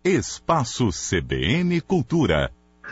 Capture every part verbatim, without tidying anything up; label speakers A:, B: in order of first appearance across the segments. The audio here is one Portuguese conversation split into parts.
A: Espaço C B N Cultura.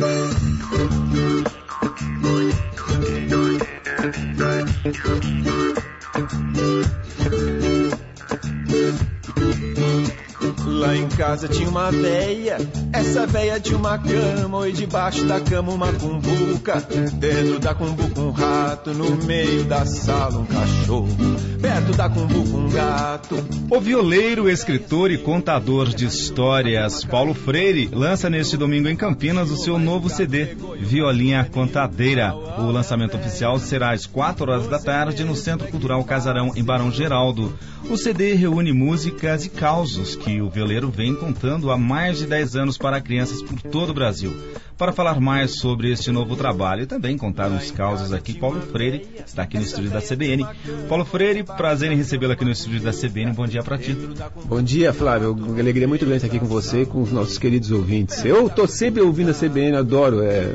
B: Lá em casa tinha uma véia, essa véia tinha uma cama, e debaixo da cama uma cumbuca, dentro da cumbuca um rato, no meio da sala um cachorro, perto da cumbuca um gato.
C: O violeiro, escritor e contador de histórias Paulo Freire lança neste domingo em Campinas o seu novo C D, Violinha Contadeira. O lançamento oficial será às quatro horas da tarde no Centro Cultural Casarão, em Barão Geraldo. O C D reúne músicas e causos que o violeiro vem contando há mais de dez anos para crianças por todo o Brasil. Para falar mais sobre este novo trabalho e também contar uns causos aqui, Paulo Freire está aqui no estúdio da C B N. Paulo Freire, prazer em recebê-lo aqui no estúdio da C B N. Bom dia para ti.
D: Bom dia, Flávio. Uma alegria muito grande estar aqui com você e com os nossos queridos ouvintes. Eu estou sempre ouvindo a C B N, adoro é,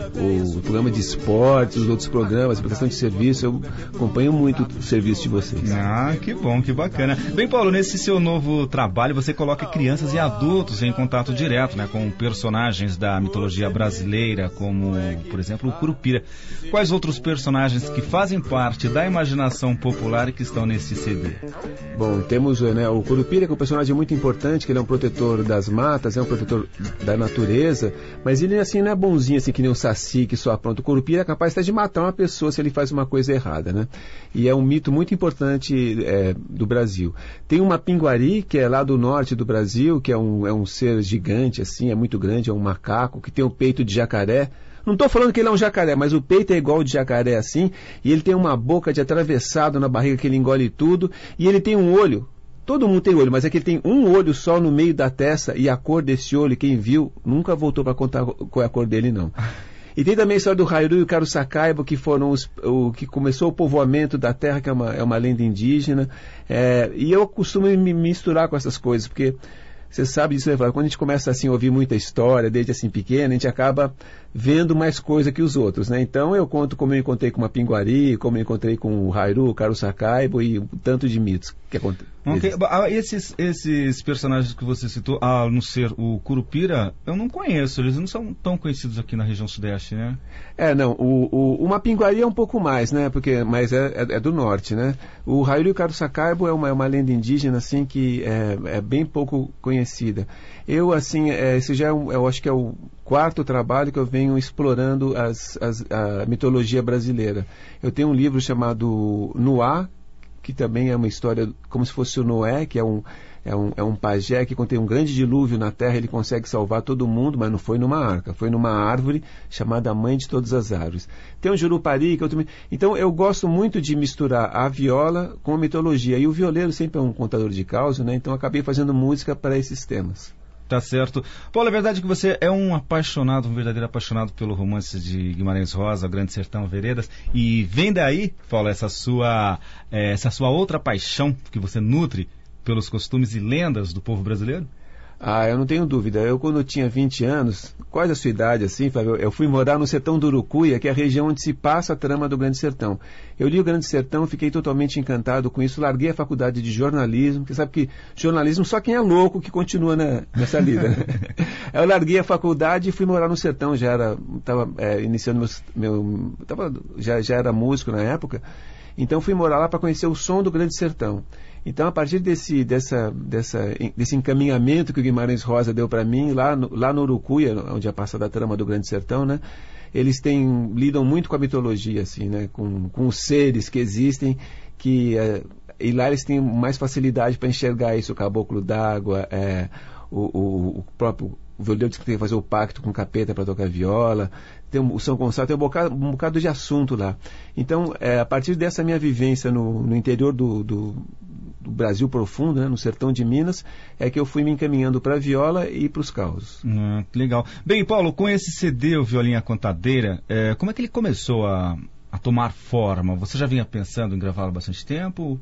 D: o, o programa de esportes, os outros programas, a questão de serviço. Eu acompanho muito o serviço de vocês.
C: Ah, que bom, que bacana. Bem, Paulo, nesse seu novo trabalho você coloca crianças e adultos em contato direto, né, com personagens da mitologia brasileira, como, por exemplo, o Curupira. Quais outros personagens que fazem parte da imaginação popular e que estão nesse C D?
D: Bom, temos né, o Curupira, que é um personagem muito importante, que ele é um protetor das matas, é um protetor da natureza, mas ele assim não é bonzinho assim que nem um saci que só pronto. O Curupira é capaz até de matar uma pessoa se ele faz uma coisa errada, né? E é um mito muito importante é, do Brasil. Tem uma pinguari, que é lá do norte do Brasil, que é um, é um ser gigante assim, é muito grande, é um macaco, que tem o peito de jacaré. Não estou falando que ele é um jacaré, mas o peito é igual ao de jacaré assim, e ele tem uma boca de atravessado na barriga que ele engole tudo, e ele tem um olho, todo mundo tem olho, mas é que ele tem um olho só no meio da testa, e a cor desse olho, quem viu, nunca voltou para contar qual é a cor dele não. E tem também a história do Hairu e o Caruçacaibo, que foram os, o que começou o povoamento da terra, que é uma, é uma lenda indígena, é, e eu costumo me misturar com essas coisas, porque você sabe disso, né, Flávio? Quando a gente começa assim, a ouvir muita história, desde assim pequeno, a gente acaba vendo mais coisa que os outros, né? Então eu conto como eu encontrei com uma pinguari, como eu encontrei com o Hairu, o Caruçacaibo e o tanto de mitos que acontecem.
C: Okay. Esses, esses personagens que você citou, a não ser o Curupira, eu não conheço, eles não são tão conhecidos aqui na região sudeste, né?
D: É, não, o, o, uma pinguari é um pouco mais, né? Porque, mas é, é, é do norte, né? O Hairu e o Caruçacaibo é uma, é uma lenda indígena, assim, que é, é bem pouco conhecida. Eu, assim, é, esse já é um, eu acho que é o quarto trabalho que eu venho explorando as, as, a mitologia brasileira. Eu tenho um livro chamado Noá, que também é uma história como se fosse o Noé, que é um, é um, é um pajé que contém um grande dilúvio na terra, ele consegue salvar todo mundo, mas não foi numa arca, foi numa árvore chamada Mãe de Todas as Árvores. Tem o Jurupari, que eu também... Então eu gosto muito de misturar a viola com a mitologia, e o violeiro sempre é um contador de causa, né? Então eu acabei fazendo música para esses temas.
C: Tá certo. Paulo, é verdade que você é um apaixonado, um verdadeiro apaixonado pelo romance de Guimarães Rosa, O Grande Sertão Veredas, e vem daí, Paulo, essa sua, é, essa sua outra paixão que você nutre pelos costumes e lendas do povo brasileiro?
D: Ah, eu não tenho dúvida. Eu, quando eu tinha vinte anos, quase a sua idade, assim, Flávio, eu fui morar no sertão do Urucuia, que é a região onde se passa a trama do Grande Sertão. Eu li o Grande Sertão, fiquei totalmente encantado com isso, larguei a faculdade de jornalismo, porque sabe que jornalismo só quem é louco que continua na, nessa vida, né? Eu larguei a faculdade e fui morar no sertão, já era, estava é, iniciando meus, meu, tava, já, já era músico na época, então fui morar lá para conhecer o som do Grande Sertão. Então, a partir desse, dessa, dessa, desse encaminhamento que o Guimarães Rosa deu para mim, lá no, lá no Urucuia, onde é passada a trama do Grande Sertão, né, eles têm, lidam muito com a mitologia, assim, né, com, com os seres que existem, que, é, e lá eles têm mais facilidade para enxergar isso, o caboclo d'água, é, o, o, o próprio o violeiro diz que tem que fazer o pacto com o capeta para tocar viola, tem o São Gonçalo, tem um bocado, um bocado de assunto lá. Então, é, a partir dessa minha vivência no, no interior do, do, do Brasil profundo, né, no sertão de Minas, é que eu fui me encaminhando para a viola e para os causos.
C: Hum, legal. Bem, Paulo, com esse C D, o Violinha Contadeira, é, como é que ele começou a, a tomar forma? Você já vinha pensando em gravá-lo há bastante tempo?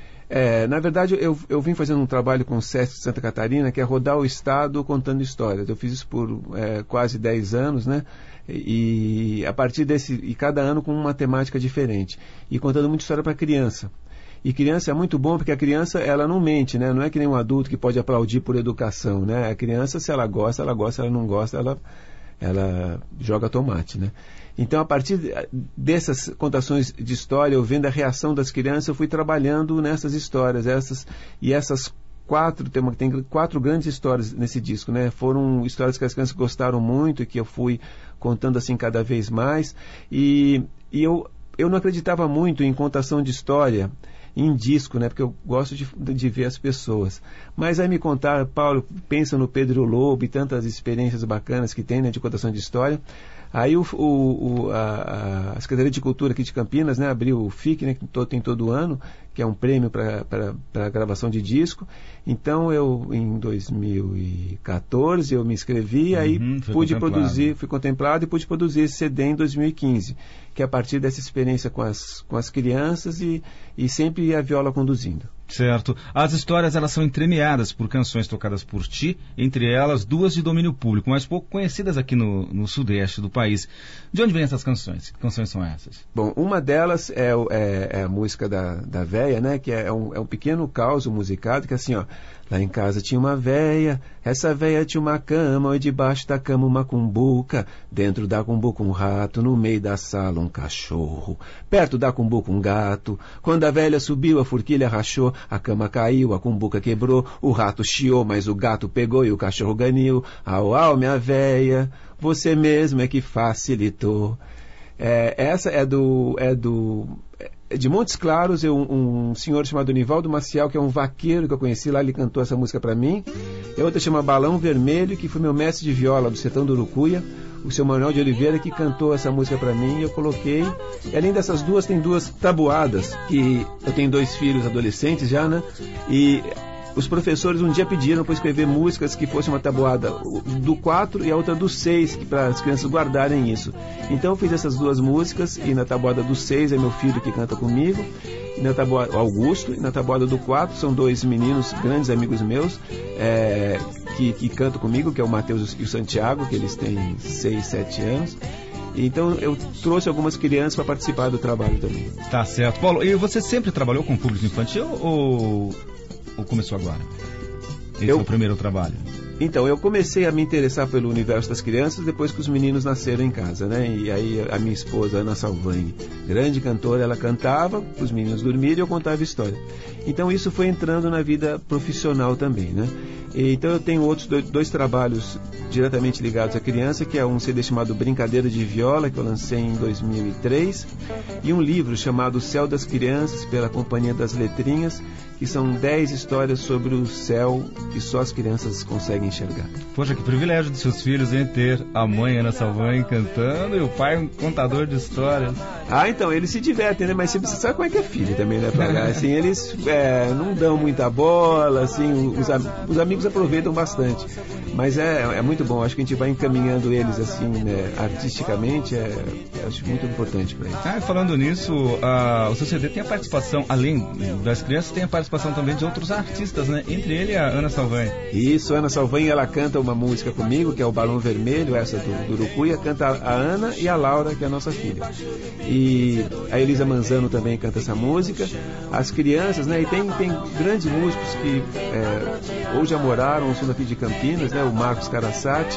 D: É, na verdade, eu, eu vim fazendo um trabalho com o SESC de Santa Catarina, que é rodar o estado contando histórias. Eu fiz isso por é, quase dez anos, né? E a partir desse, e cada ano com uma temática diferente. E contando muita história para criança. E criança é muito bom porque a criança, ela não mente, né? Não é que nem um adulto que pode aplaudir por educação, né? A criança, se ela gosta, ela gosta, se ela não gosta, ela, ela joga tomate, né? Então, a partir dessas contações de história, eu vendo a reação das crianças, eu fui trabalhando nessas histórias, essas, e essas quatro, tem, uma, tem quatro grandes histórias nesse disco, né? Foram histórias que as crianças gostaram muito e que eu fui contando assim cada vez mais, e, e eu, eu não acreditava muito em contação de história em disco, né? Porque eu gosto de, de ver as pessoas. Mas aí me contaram, Paulo, pensa no Pedro Lobo e tantas experiências bacanas que tem, né, de contação de história. Aí o, o, o, a, a Secretaria de Cultura aqui de Campinas, né, abriu o F I C, né, que tem todo ano, que é um prêmio para gravação de disco. Então eu, em dois mil e quatorze, eu me inscrevi, uhum, aí pude produzir, fui contemplado e pude produzir esse C D em dois mil e quinze, que é a partir dessa experiência com as, com as crianças e, e sempre a viola conduzindo.
C: Certo. As histórias, elas são entremeadas por canções tocadas por ti, entre elas duas de domínio público, mas pouco conhecidas aqui no, no sudeste do país. De onde vêm essas canções? Que canções são essas?
D: Bom, uma delas é, é, é a música da, da véia, né? Que é um, é um pequeno caos musicado, que é assim, ó. Lá em casa tinha uma véia, essa véia tinha uma cama, e debaixo da cama uma cumbuca, dentro da cumbuca um rato, no meio da sala um cachorro, perto da cumbuca um gato. Quando a velha subiu, a forquilha rachou, a cama caiu, a cumbuca quebrou, o rato chiou, mas o gato pegou e o cachorro ganhou. Au, au, minha véia, você mesmo é que facilitou. É, essa é do... É do de Montes Claros, eu, um, um senhor chamado Nivaldo Maciel, que é um vaqueiro que eu conheci lá, ele cantou essa música para mim. E a outra chama Balão Vermelho, que foi meu mestre de viola do Sertão do Urucuia, o seu Manuel de Oliveira, que cantou essa música para mim, e eu coloquei. E além dessas duas, tem duas tabuadas, que eu tenho dois filhos adolescentes já, né? E os professores um dia pediram para escrever músicas que fosse uma tabuada do quatro e a outra do seis, para as crianças guardarem isso. Então eu fiz essas duas músicas, e na tabuada do seis é meu filho que canta comigo, e na tabuada, Augusto, e na tabuada do quatro são dois meninos, grandes amigos meus, é, que, que cantam comigo, que é o Matheus e o Santiago, que eles têm seis, sete anos. Então eu trouxe algumas crianças para participar do trabalho também.
C: Tá certo. Paulo, e você sempre trabalhou com público infantil ou... ou começou agora? Esse eu, foi o primeiro trabalho?
D: Então, eu comecei a me interessar pelo universo das crianças depois que os meninos nasceram em casa, né? E aí a minha esposa, Ana Salvani, grande cantora, ela cantava, os meninos dormiam e eu contava história. Então isso foi entrando na vida profissional também, né? E, então eu tenho outros dois, dois trabalhos diretamente ligados à criança, que é um C D chamado Brincadeira de Viola, que eu lancei em dois mil e três, e um livro chamado O Céu das Crianças, pela Companhia das Letrinhas, que são dez histórias sobre o céu que só as crianças conseguem enxergar.
C: Poxa, que privilégio dos seus filhos em ter a mãe Ana Salvani cantando e o pai um contador de histórias.
D: Ah, então, eles se divertem, né? Mas você precisa saber como é que é filho também, né? Pra, assim, eles é, não dão muita bola, assim, os, os amigos aproveitam bastante. Mas é, é muito bom, acho que a gente vai encaminhando eles assim, né, artisticamente, é, acho muito importante para eles.
C: Ah, falando nisso, a, o seu C D tem a participação, além das crianças, tem a participação também de outros artistas, né? Entre ele e a Ana Salvani.
D: Isso, a Ana Salvani, ela canta uma música comigo, que é o Balão Vermelho, essa do, do Urucuia, canta a Ana e a Laura, que é a nossa filha. E a Elisa Manzano também canta essa música. As crianças, né? E tem, tem grandes músicos que é, ou já moraram, ou são daqui de Campinas, né? O Marcos Carassati,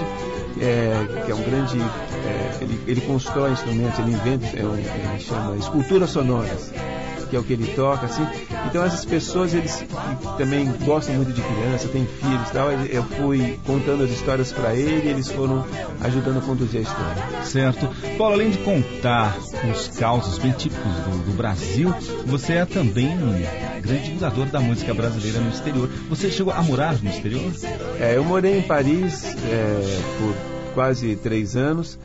D: é, que é um grande... É, ele, ele constrói instrumentos, ele inventa, é um, ele chama esculturas sonoras, que é o que ele toca, assim. Então essas pessoas, eles também gostam muito de criança, têm filhos e tal. Eu fui contando as histórias para ele e eles foram ajudando a conduzir a história.
C: Certo. Paulo, além de contar os causos bem típicos do, do Brasil, você é também um grande divulgador da música brasileira no exterior. Você chegou a morar no exterior?
D: É, eu morei em Paris é, por quase três anos.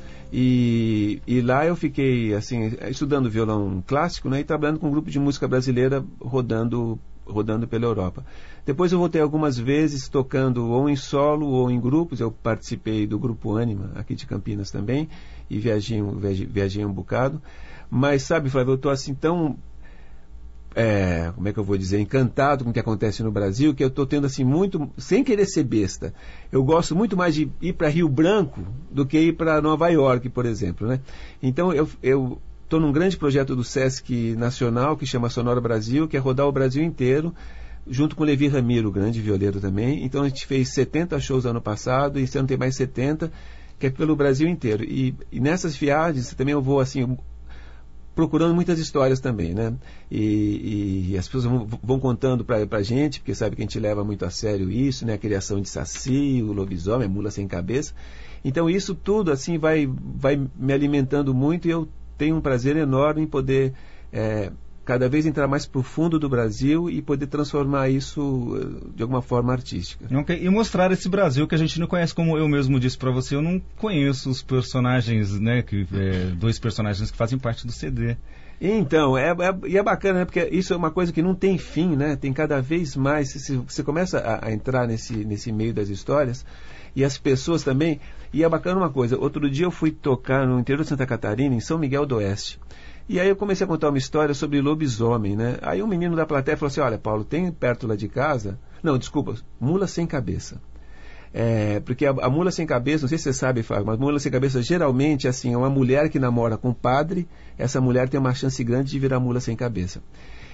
D: E, e lá eu fiquei assim, estudando violão clássico, né, e trabalhando com um grupo de música brasileira rodando, rodando pela Europa. Depois eu voltei algumas vezes tocando ou em solo ou em grupos. Eu participei do Grupo Ânima aqui de Campinas também e viajei, viajei, viajei um bocado. Mas sabe, Flávio, eu estou assim tão... É, como é que eu vou dizer, encantado com o que acontece no Brasil, que eu estou tendo assim muito, sem querer ser besta, eu gosto muito mais de ir para Rio Branco do que ir para Nova York, por exemplo, né? Então eu, eu estou num grande projeto do Sesc Nacional, que chama Sonora Brasil, que é rodar o Brasil inteiro, junto com o Levi Ramiro, o grande violeiro também. Então a gente fez setenta shows ano passado, e esse ano tem mais setenta, que é pelo Brasil inteiro. E, e nessas viagens também eu vou assim, procurando muitas histórias também, né? E, e as pessoas vão, vão contando pra, pra gente, porque sabe que a gente leva muito a sério isso, né? A criação de Saci, o lobisomem, a mula sem cabeça. Então isso tudo assim vai, vai me alimentando muito, e eu tenho um prazer enorme em poder é, cada vez entrar mais profundo do Brasil e poder transformar isso de alguma forma artística.
C: Okay. E mostrar esse Brasil que a gente não conhece, como eu mesmo disse para você, eu não conheço os personagens, né, que, é, dois personagens que fazem parte do C D.
D: Então, é, é, e é bacana, né, porque isso é uma coisa que não tem fim, né, tem cada vez mais, se você começa a, a entrar nesse, nesse meio das histórias, e as pessoas também, e é bacana uma coisa, outro dia eu fui tocar no interior de Santa Catarina, em São Miguel do Oeste. E aí eu comecei a contar uma história sobre lobisomem, né? Aí um menino da plateia falou assim, olha, Paulo, tem perto lá de casa... Não, desculpa, mula sem cabeça. É, porque a, a mula sem cabeça, não sei se você sabe, Fábio, mas mula sem cabeça geralmente assim, é uma mulher que namora com um padre, essa mulher tem uma chance grande de virar mula sem cabeça.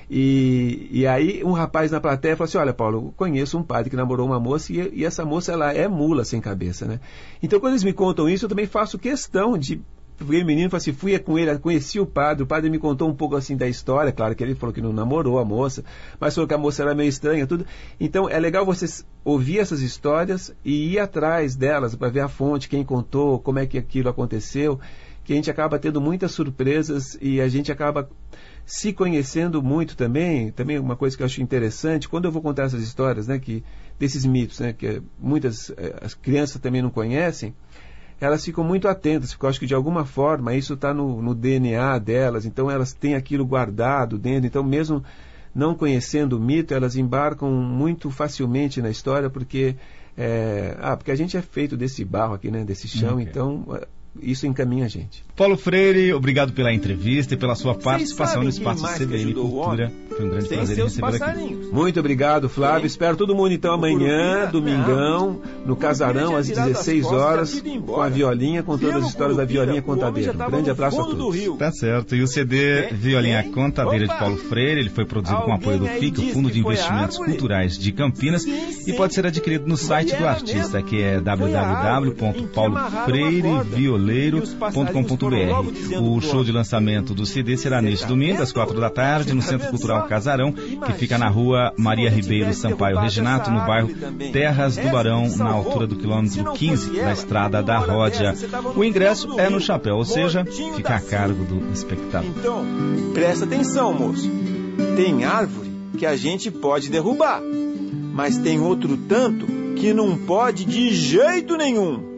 D: E, e aí um rapaz na plateia falou assim, olha, Paulo, eu conheço um padre que namorou uma moça e, e essa moça, ela é mula sem cabeça, né? Então quando eles me contam isso, eu também faço questão de... Porque o menino falou assim, fui com ele, conheci o padre, o padre me contou um pouco assim da história, claro que ele falou que não namorou a moça, mas falou que a moça era meio estranha, tudo. Então é legal você ouvir essas histórias e ir atrás delas para ver a fonte, quem contou, como é que aquilo aconteceu, que a gente acaba tendo muitas surpresas e a gente acaba se conhecendo muito também. Também uma coisa que eu acho interessante, quando eu vou contar essas histórias, né, que, desses mitos, né, que muitas as crianças também não conhecem, elas ficam muito atentas, porque eu acho que de alguma forma isso está no, no D N A delas, então elas têm aquilo guardado dentro, então mesmo não conhecendo o mito, elas embarcam muito facilmente na história, porque, é, ah, porque a gente é feito desse barro aqui, né, desse chão, okay. Então isso encaminha a gente.
C: Paulo Freire, obrigado pela entrevista e pela sua participação no Espaço C B N Cultura. Foi um grande prazer recebê-lo aqui.
D: Muito obrigado, Flávio. Sim. Espero todo mundo então amanhã, domingão, no Casarão, às dezesseis horas, com a violinha, com todas as histórias da Violinha Contadeira. Um grande abraço a todos.
C: Tá certo. E o C D Violinha Contadeira de Paulo Freire, ele foi produzido com apoio do F I C, o Fundo de Investimentos Culturais de Campinas, e pode ser adquirido no site do artista, que é w w w ponto paulo freire violeiro ponto com ponto b r. O show de lançamento do C D será neste domingo, às quatro da tarde, no Centro Cultural Casarão, que fica na rua Maria Ribeiro Sampaio Reginato, no bairro Terras do Barão, na altura do quilômetro quinze da Estrada da Ródia. O ingresso é no chapéu, ou seja, fica a cargo do espectador.
B: Então, presta atenção, moço. Tem árvore que a gente pode derrubar, mas tem outro tanto que não pode de jeito nenhum.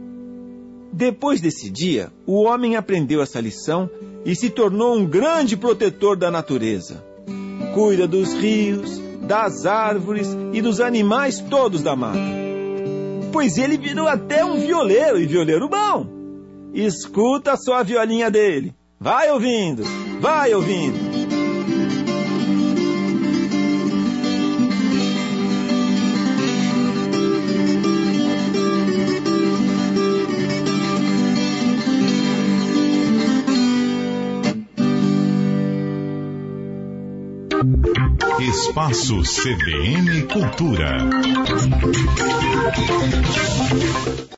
B: Depois desse dia, o homem aprendeu essa lição e se tornou um grande protetor da natureza. Cuida dos rios, das árvores e dos animais todos da mata. Pois ele virou até um violeiro, e violeiro bom. Escuta só a violinha dele. Vai ouvindo, vai ouvindo.
A: Espaço C B N Cultura.